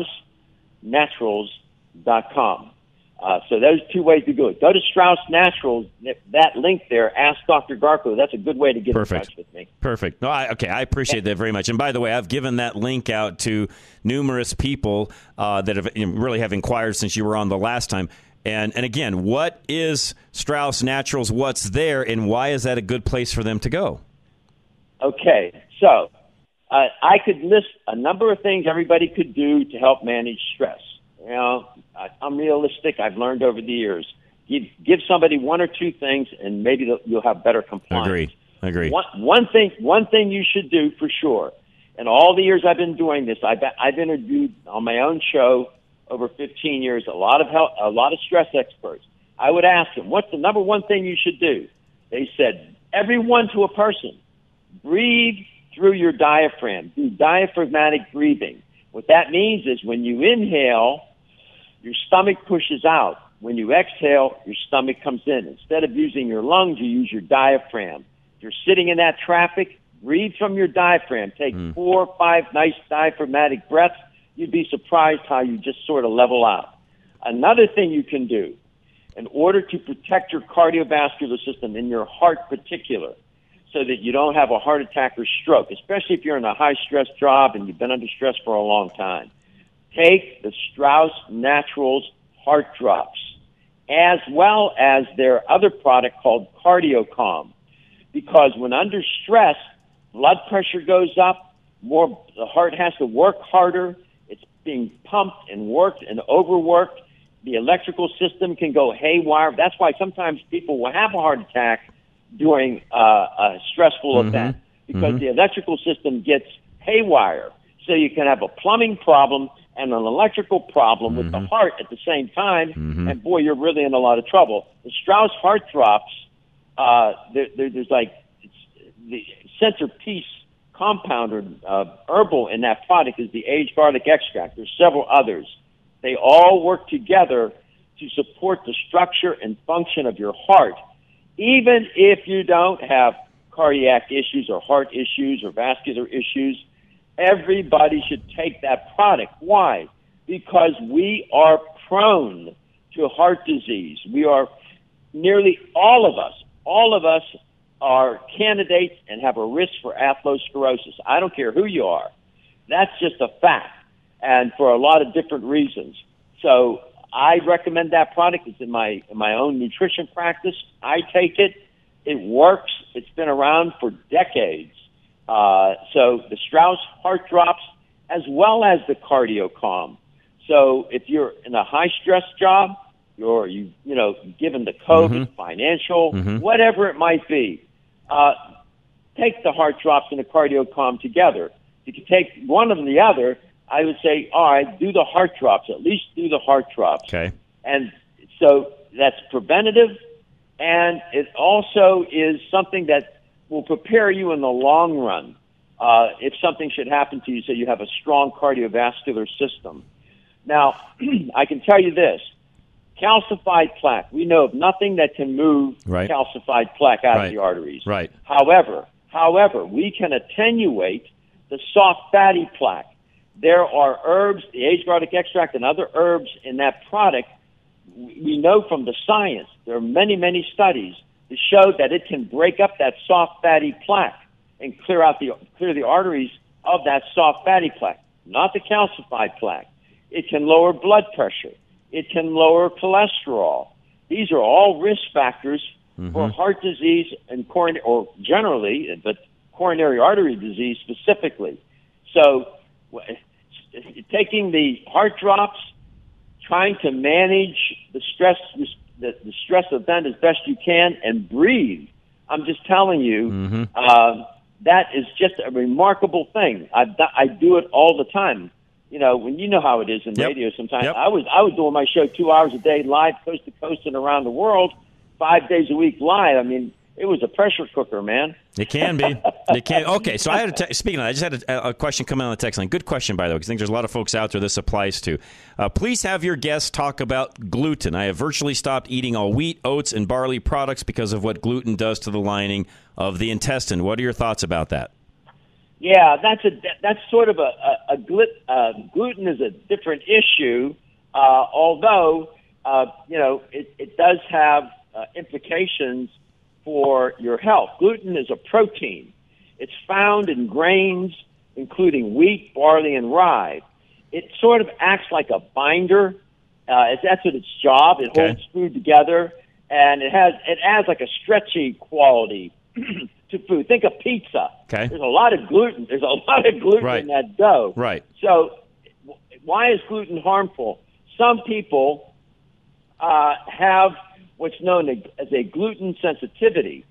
StraussNaturals.com. So those two ways to do it. Go to Strauss Naturals, that link there, Ask Dr. Garko. That's a good way to get in touch with me. Perfect. No, I appreciate that very much. And by the way, I've given that link out to numerous people that have really have inquired since you were on the last time. And again, what is Strauss Naturals? What's there, and why is that a good place for them to go? Okay, so I could list a number of things everybody could do to help manage stress. You know, I'm realistic. I've learned over the years. Give somebody one or two things, and maybe you'll have better compliance. Agree. Agree. One thing you should do for sure. In all the years I've been doing this, I've interviewed on my own show over 15 years a lot of stress experts. I would ask them, what's the number one thing you should do? They said, everyone to a person, breathe through your diaphragm. Do diaphragmatic breathing. What that means is when you inhale, your stomach pushes out. When you exhale, your stomach comes in. Instead of using your lungs, you use your diaphragm. If you're sitting in that traffic, breathe from your diaphragm. Take 4 or 5 nice diaphragmatic breaths. You'd be surprised how you just sort of level out. Another thing you can do, in order to protect your cardiovascular system, in your heart particular, so that you don't have a heart attack or stroke, especially if you're in a high-stress job and you've been under stress for a long time, take the Strauss Naturals Heart Drops, as well as their other product called CardioCalm. Because when under stress, blood pressure goes up, the heart has to work harder, it's being pumped and worked and overworked. The electrical system can go haywire. That's why sometimes people will have a heart attack during a stressful event, because the electrical system gets haywire. So you can have a plumbing problem and an electrical problem with the heart at the same time, and boy, you're really in a lot of trouble. The Strauss Heart Drops, there's like the centerpiece compound or herbal in that product is the aged garlic extract. There's several others. They all work together to support the structure and function of your heart. Even if you don't have cardiac issues or heart issues or vascular issues, everybody should take that product. Why? Because we are prone to heart disease. We are, nearly all of us are candidates and have a risk for atherosclerosis. I don't care who you are. That's just a fact, and for a lot of different reasons. So I recommend that product. It's in my own nutrition practice. I take it. It works. It's been around for decades. So the Strauss Heart Drops, as well as the CardioCalm. So if you're in a high-stress job, or given the COVID, financial, whatever it might be, take the Heart Drops and the CardioCalm together. If you take one or the other, I would say, all right, do the Heart Drops. At least do the Heart Drops. Okay. And so that's preventative, and it also is something that will prepare you in the long run if something should happen to you, so you have a strong cardiovascular system. Now, I can tell you this. Calcified plaque. We know of nothing that can move calcified plaque out of the arteries. Right. However, we can attenuate the soft fatty plaque. There are herbs, the aged garlic extract and other herbs in that product. We know from the science, there are many, many studies to show that it can break up that soft fatty plaque and clear the arteries of that soft fatty plaque, not the calcified plaque. It can lower blood pressure. It can lower cholesterol. These are all risk factors for heart disease and coronary artery disease specifically. So taking the Heart Drops, trying to manage the stress event as best you can, and breathe. I'm just telling you, that is just a remarkable thing. I do it all the time. When you know how it is in radio sometimes. I was doing my show 2 hours a day live, coast to coast and around the world, 5 days a week live. I mean, it was a pressure cooker, man. It can be. It can. Okay, so I had speaking of that, I just had a question come in on the text line. Good question, by the way, because I think there's a lot of folks out there this applies to. Please have your guests talk about gluten. I have virtually stopped eating all wheat, oats, and barley products because of what gluten does to the lining of the intestine. What are your thoughts about that? Yeah, that's sort of gluten is a different issue, although it does have implications for your health. Gluten is a protein. It's found in grains, including wheat, barley, and rye. It sort of acts like a binder. That's what its job. It holds food together, and it adds like a stretchy quality to food. Think of pizza. Okay. There's a lot of gluten. There's a lot of gluten in that dough. Right. So why is gluten harmful? Some people have what's known as a gluten sensitivity.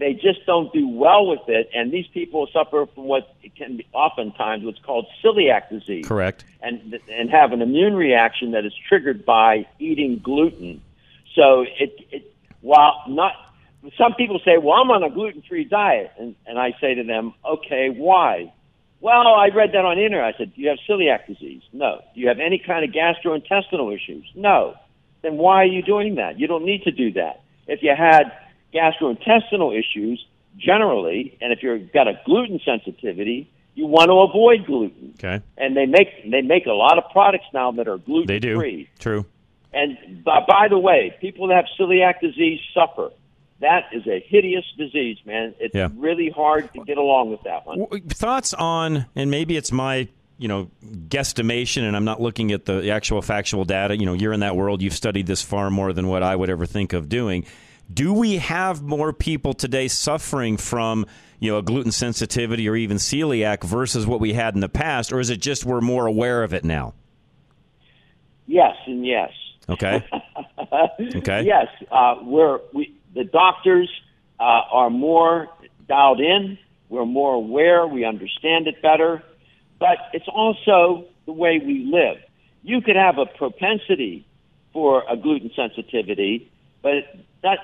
they just don't do well with it, and these people suffer from what can be oftentimes what's called celiac disease. Correct. And have an immune reaction that is triggered by eating gluten. So while not, some people say, well, I'm on a gluten-free diet, and I say to them, okay, why? Well, I read that on the internet. I said, do you have celiac disease? No. Do you have any kind of gastrointestinal issues? No. Then why are you doing that? You don't need to do that. If you had gastrointestinal issues, generally, and if you've got a gluten sensitivity, you want to avoid gluten. Okay. And they make a lot of products now that are gluten-free. They do. True. And by the way, people that have celiac disease suffer. That is a hideous disease, man. It's really hard to get along with that one. Thoughts on, and maybe it's my, guesstimation, and I'm not looking at the actual factual data. You're in that world. You've studied this far more than what I would ever think of doing. Do we have more people today suffering from, a gluten sensitivity or even celiac versus what we had in the past, or is it just we're more aware of it now? Yes and yes. Okay. Okay. Yes, the doctors are more dialed in. We're more aware. We understand it better. But it's also the way we live. You could have a propensity for a gluten sensitivity, but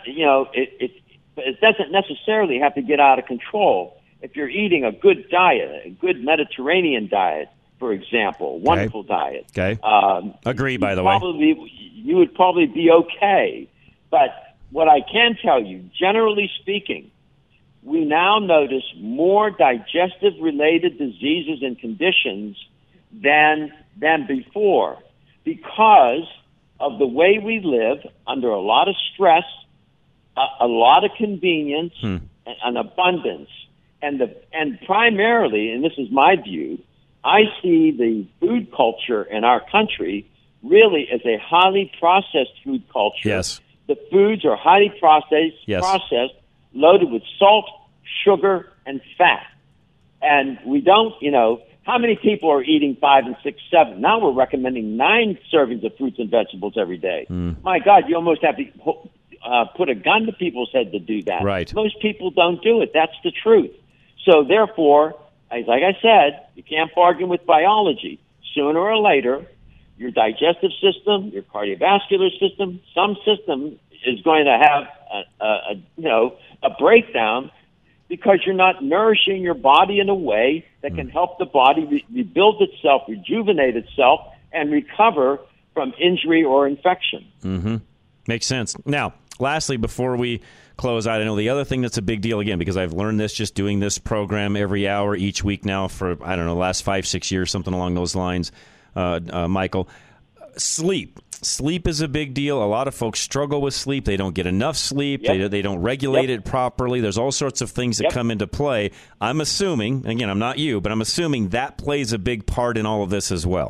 it doesn't necessarily have to get out of control. If you're eating a good diet, a good Mediterranean diet, for example, wonderful diet. Okay. Agree, by the way. You would probably be okay. But what I can tell you, generally speaking, we now notice more digestive-related diseases and conditions than before because of the way we live under a lot of stress, a lot of convenience, and abundance. And primarily, and this is my view, I see the food culture in our country really as a highly processed food culture. Yes. The foods are highly processed, loaded with salt, sugar, and fat. And we don't, how many people are eating 5 and 6, 7? Now we're recommending 9 servings of fruits and vegetables every day. My God, you almost have to put a gun to people's head to do that. Right. Most people don't do it. That's the truth. So therefore, like I said, you can't bargain with biology. Sooner or later, your digestive system, your cardiovascular system, some system is going to have a breakdown because you're not nourishing your body in a way that can help the body rebuild itself, rejuvenate itself, and recover from injury or infection. Mm-hmm. Makes sense. Now, lastly, before we close out, I know the other thing that's a big deal, again, because I've learned this just doing this program every hour each week now for, the last 5-6 years, something along those lines, Michael. Sleep. Sleep is a big deal. A lot of folks struggle with sleep. They don't get enough sleep. Yep. They don't regulate it properly. There's all sorts of things that come into play. I'm assuming, again, I'm not you, but I'm assuming that plays a big part in all of this as well.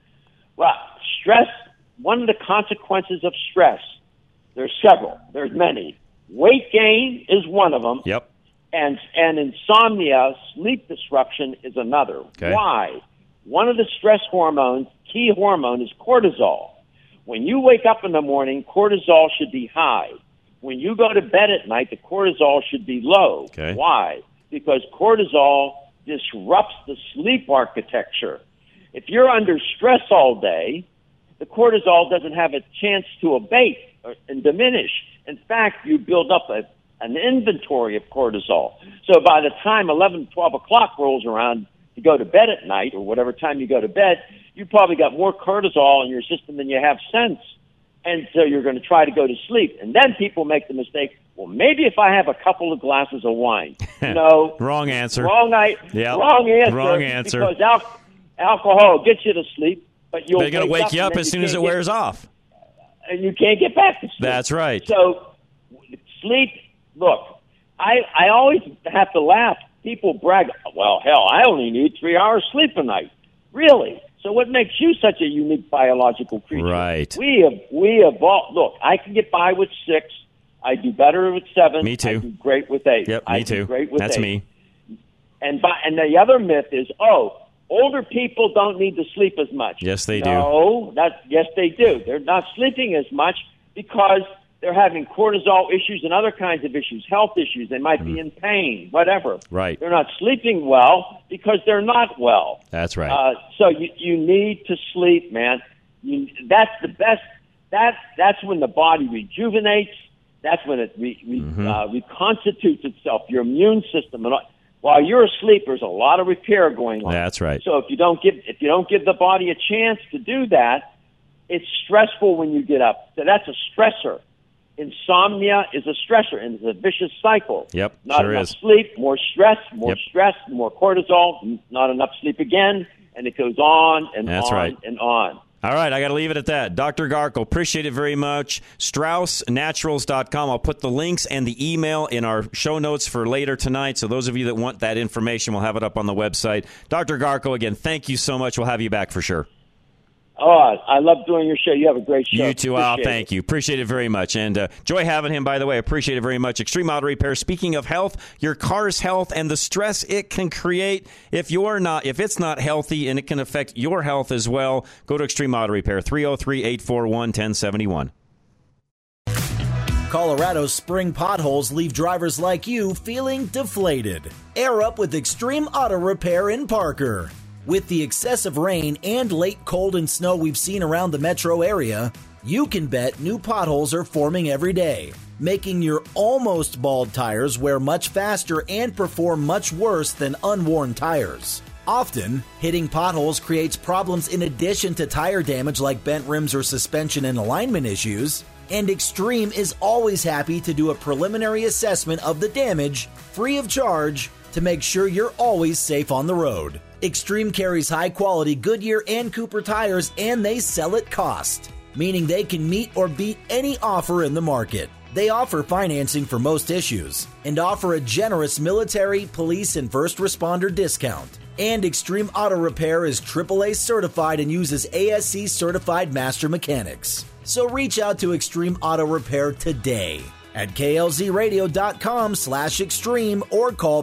Well, stress, one of the consequences of stress, there's several. There's many. Weight gain is one of them. Yep. And insomnia, sleep disruption is another. Okay. Why? One of the stress hormones, key hormone, is cortisol. When you wake up in the morning, cortisol should be high. When you go to bed at night, the cortisol should be low. Okay. Why? Because cortisol disrupts the sleep architecture. If you're under stress all day, the cortisol doesn't have a chance to abate and diminish. In fact, you build up an inventory of cortisol. So by the time 11, 12 o'clock rolls around to go to bed at night, or whatever time you go to bed, you probably got more cortisol in your system than you have sense. And so you're going to try to go to sleep. And then people make the mistake, well, maybe if I have a couple of glasses of wine. No. Wrong answer. Wrong answer. Wrong answer. Because alcohol gets you to sleep, but they're going to wake you up as soon as it wears off. And you can't get back to sleep. That's right. So sleep, look, I always have to laugh. People brag, well, hell, I only need 3 hours sleep a night. Really? So what makes you such a unique biological creature? Right. We evolved. Look, I can get by with 6. I do better with 7. Me too. I do great with 8. Yep, me too. Great with That's 8. me. And the other myth is, older people don't need to sleep as much. Yes, they do. No, yes, they do. They're not sleeping as much because they're having cortisol issues and other kinds of issues, health issues. They might be in pain, whatever. Right. They're not sleeping well because they're not well. That's right. So you need to sleep, man. That's the best. That's when the body rejuvenates. That's when it reconstitutes itself. Your immune system, and while you're asleep, there's a lot of repair going on. That's right. So if you don't give the body a chance to do that, it's stressful when you get up. So that's a stressor. Insomnia is a stressor, and it's a vicious cycle. Yep, not sure enough is. sleep, more stress, more cortisol, not enough sleep again, and it goes on and That's on right. and on. All right, I got to leave it at that. Dr. Garkle, appreciate it very much. StraussNaturals.com. I'll put the links and the email in our show notes for later tonight. So those of you that want that information, we'll have it up on the website. Dr. Garkle, again, thank you so much. We'll have you back for sure. Oh, I love doing your show. You have a great show. You too, Al. Thank you. Appreciate it very much. And joy having him, by the way. Appreciate it very much. Extreme Auto Repair. Speaking of health, your car's health and the stress it can create if it's not healthy, and it can affect your health as well. Go to Extreme Auto Repair, 303-841-1071. Colorado's spring potholes leave drivers like you feeling deflated. Air up with Extreme Auto Repair in Parker. With the excessive rain and late cold and snow we've seen around the metro area, you can bet new potholes are forming every day, making your almost bald tires wear much faster and perform much worse than unworn tires. Often, hitting potholes creates problems in addition to tire damage like bent rims or suspension and alignment issues, and Extreme is always happy to do a preliminary assessment of the damage, free of charge, to make sure you're always safe on the road. Extreme carries high-quality Goodyear and Cooper tires, and they sell at cost, meaning they can meet or beat any offer in the market. They offer financing for most issues and offer a generous military, police, and first responder discount. And Extreme Auto Repair is AAA certified and uses ASC certified master mechanics. So reach out to Extreme Auto Repair today at klzradio.com/extreme or call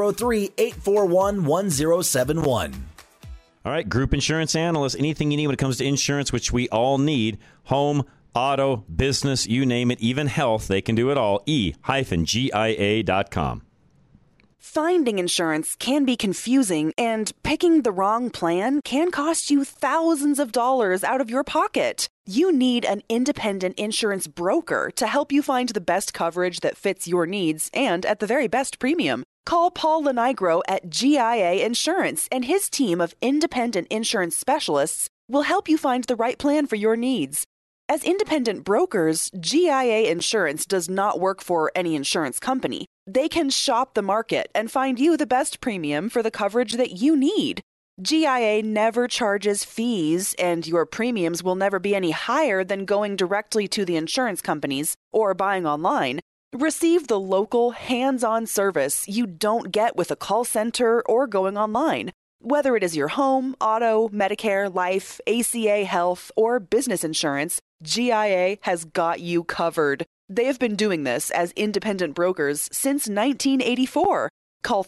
303-841-1071. All right, group insurance analyst, anything you need when it comes to insurance, which we all need, home, auto, business, you name it, even health, they can do it all. E-GIA.com. Finding insurance can be confusing, and picking the wrong plan can cost you thousands of dollars out of your pocket. You need an independent insurance broker to help you find the best coverage that fits your needs and at the very best premium. Call Paul Lenigro at GIA Insurance, and his team of independent insurance specialists will help you find the right plan for your needs. As independent brokers, GIA Insurance does not work for any insurance company. They can shop the market and find you the best premium for the coverage that you need. GIA never charges fees, and your premiums will never be any higher than going directly to the insurance companies or buying online. Receive the local, hands-on service you don't get with a call center or going online. Whether it is your home, auto, Medicare, life, ACA, health, or business insurance, GIA has got you covered. They have been doing this as independent brokers since 1984. Call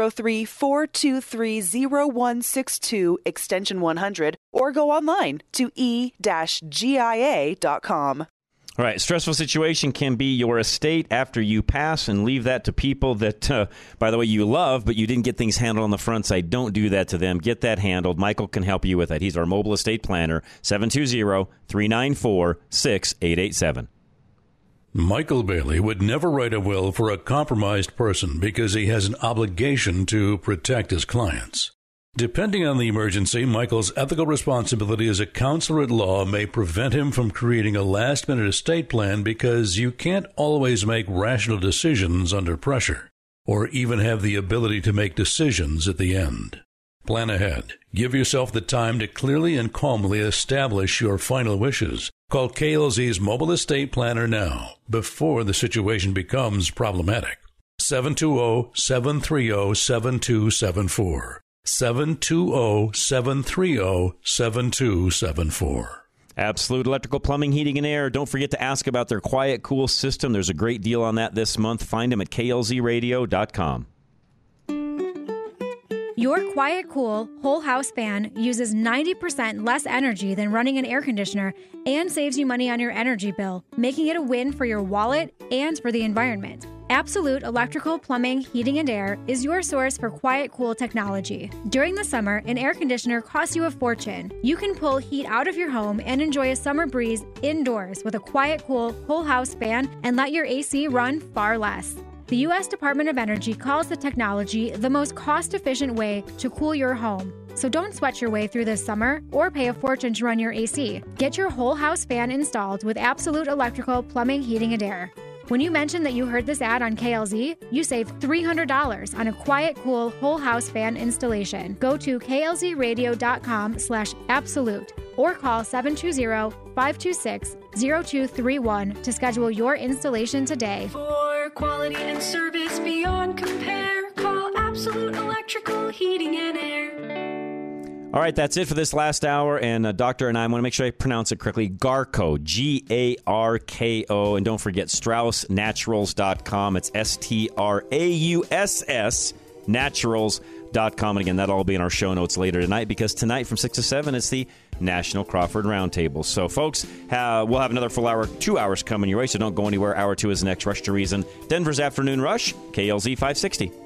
303-423-0162, extension 100, or go online to e-gia.com. All right, stressful situation can be your estate after you pass, and leave that to people that, by the way, you love, but you didn't get things handled on the front side. Don't do that to them. Get that handled. Michael can help you with that. He's our mobile estate planner, 720-394-6887. Michael Bailey would never write a will for a compromised person because he has an obligation to protect his clients. Depending on the emergency, Michael's ethical responsibility as a counselor at law may prevent him from creating a last-minute estate plan because you can't always make rational decisions under pressure, or even have the ability to make decisions at the end. Plan ahead. Give yourself the time to clearly and calmly establish your final wishes. Call KLZ's Mobile Estate Planner now, before the situation becomes problematic. 720-730-7274. 720-730-7274. Absolute Electrical, Plumbing, Heating, and Air. Don't forget to ask about their Quiet Cool system. There's a great deal on that this month. Find them at klzradio.com. Your Quiet Cool whole house fan uses 90% less energy than running an air conditioner and saves you money on your energy bill, making it a win for your wallet and for the environment. Absolute Electrical, Plumbing, Heating, and Air is your source for Quiet Cool technology. During the summer, an air conditioner costs you a fortune. You can pull heat out of your home and enjoy a summer breeze indoors with a Quiet Cool whole house fan and let your AC run far less. The U.S. Department of Energy calls the technology the most cost-efficient way to cool your home. So don't sweat your way through this summer or pay a fortune to run your AC. Get your whole house fan installed with Absolute Electrical, Plumbing, Heating, and Air. When you mention that you heard this ad on KLZ, you save $300 on a Quiet Cool whole house fan installation. Go to klzradio.com/absolute or call 720-526-0231 to schedule your installation today. For quality and service beyond compare, call Absolute Electrical Heating and Air. All right, that's it for this last hour. And Doctor and I want to make sure I pronounce it correctly. Garko, Garko. And don't forget StraussNaturals.com. It's STRAUSS Naturals.com. And again, that'll all be in our show notes later tonight, because tonight from 6 to 7, it's the National Crawford Roundtable. So, folks, we'll have another full hour, 2 hours coming your way, so don't go anywhere. Hour 2 is next. Rush to Reason, Denver's Afternoon Rush, KLZ 560.